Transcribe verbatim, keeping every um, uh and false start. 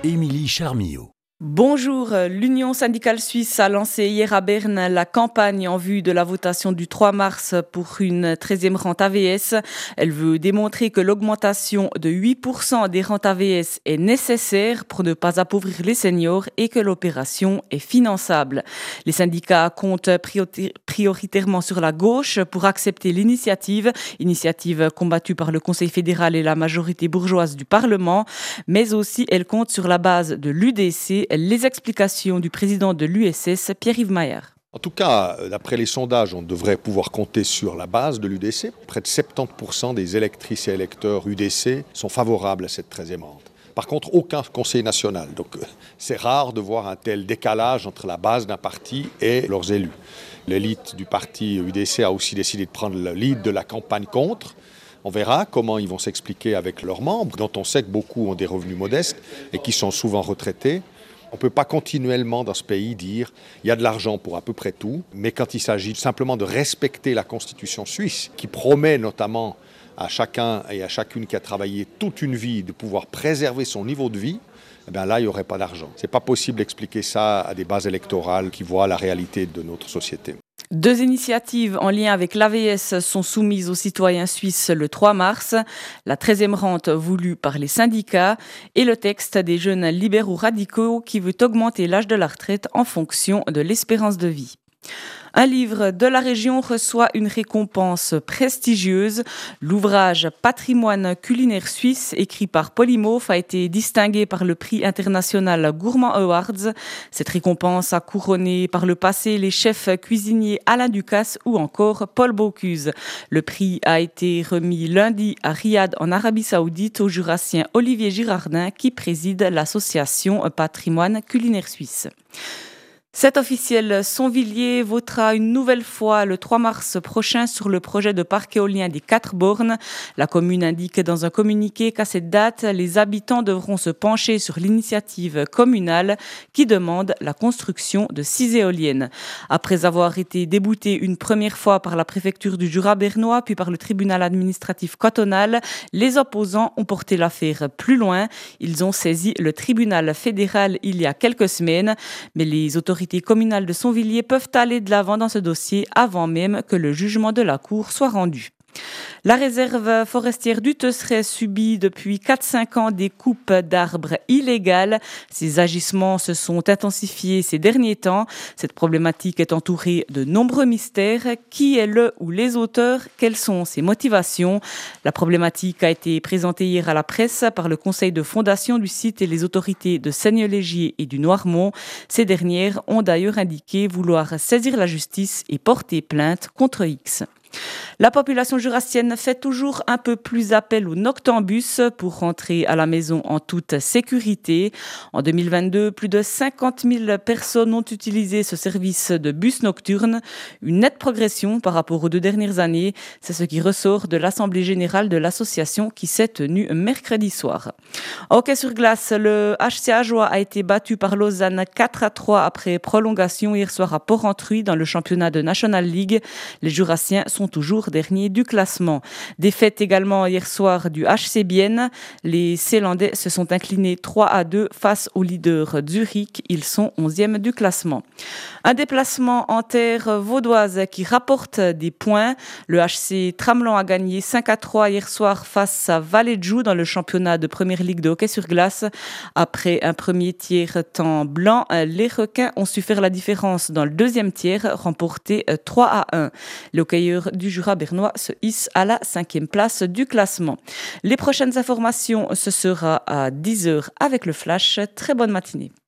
Émilie Charmillau. Bonjour, l'Union syndicale suisse a lancé hier à Berne la campagne en vue de la votation du trois mars pour une treizième rente A V S. Elle veut démontrer que l'augmentation de huit pour cent des rentes A V S est nécessaire pour ne pas appauvrir les seniors et que l'opération est finançable. Les syndicats comptent prioritairement sur la gauche pour accepter l'initiative, initiative combattue par le Conseil fédéral et la majorité bourgeoise du Parlement, mais aussi elle compte sur la base de l'U D C. Les explications du président de l'U S S, Pierre-Yves Mayer. En tout cas, d'après les sondages, on devrait pouvoir compter sur la base de l'U D C. Près de soixante-dix pour cent des électrices et électeurs U D C sont favorables à cette treizième rente. Par contre, aucun conseil national. Donc c'est rare de voir un tel décalage entre la base d'un parti et leurs élus. L'élite du parti U D C a aussi décidé de prendre le lead de la campagne contre. On verra comment ils vont s'expliquer avec leurs membres, dont on sait que beaucoup ont des revenus modestes et qui sont souvent retraités. On ne peut pas continuellement dans ce pays dire il y a de l'argent pour à peu près tout, mais quand il s'agit simplement de respecter la Constitution suisse, qui promet notamment à chacun et à chacune qui a travaillé toute une vie de pouvoir préserver son niveau de vie, eh bien là, il n'y aurait pas d'argent. Ce n'est pas possible d'expliquer ça à des bases électorales qui voient la réalité de notre société. Deux initiatives en lien avec l'A V S sont soumises aux citoyens suisses le trois mars. La treizième rente voulue par les syndicats et le texte des jeunes libéraux radicaux qui veut augmenter l'âge de la retraite en fonction de l'espérance de vie. Un livre de la région reçoit une récompense prestigieuse. L'ouvrage Patrimoine culinaire suisse, écrit par Polymorphe, a été distingué par le prix international Gourmand Awards. Cette récompense a couronné par le passé les chefs cuisiniers Alain Ducasse ou encore Paul Bocuse. Le prix a été remis lundi à Riyad en Arabie Saoudite au jurassien Olivier Girardin qui préside l'association Patrimoine culinaire suisse. Cet officiel Sonvilliers votera une nouvelle fois le trois mars prochain sur le projet de parc éolien des Quatre Bornes. La commune indique dans un communiqué qu'à cette date, les habitants devront se pencher sur l'initiative communale qui demande la construction de six éoliennes. Après avoir été déboutés une première fois par la préfecture du Jura bernois puis par le tribunal administratif cantonal, les opposants ont porté l'affaire plus loin. Ils ont saisi le tribunal fédéral il y a quelques semaines, mais les autorités Les autorités communales de Sonvilliers peuvent aller de l'avant dans ce dossier avant même que le jugement de la Cour soit rendu. La réserve forestière du Teusseret subit depuis quatre à cinq ans des coupes d'arbres illégales. Ces agissements se sont intensifiés ces derniers temps. Cette problématique est entourée de nombreux mystères. Qui est le ou les auteurs? Quelles sont ses motivations? La problématique a été présentée hier à la presse par le conseil de fondation du site et les autorités de Seignelay-Gier et du Noirmont. Ces dernières ont d'ailleurs indiqué vouloir saisir la justice et porter plainte contre X. La population jurassienne fait toujours un peu plus appel au noctambus pour rentrer à la maison en toute sécurité. En deux mille vingt-deux, plus de cinquante mille personnes ont utilisé ce service de bus nocturne. Une nette progression par rapport aux deux dernières années. C'est ce qui ressort de l'Assemblée générale de l'association qui s'est tenue mercredi soir. Hockey sur glace, le H C Ajoie a été battu par Lausanne quatre à trois après prolongation hier soir à Porrentruy dans le championnat de National League. Les Jurassiens sont toujours derniers du classement. Défaite également hier soir du H C Bienne. Les Célandais se sont inclinés trois à deux face au leader Zurich. Ils sont onzième du classement. Un déplacement en terre vaudoise qui rapporte des points. Le H C Tramelan a gagné cinq à trois hier soir face à Vallée-de-Joux dans le championnat de première ligue de hockey sur glace. Après un premier tiers temps blanc, les requins ont su faire la différence dans le deuxième tiers, remporté trois à un. Les hockeyeurs du Jura bernois se hisse à la cinquième place du classement. Les prochaines informations, ce sera à dix heures avec le Flash. Très bonne matinée.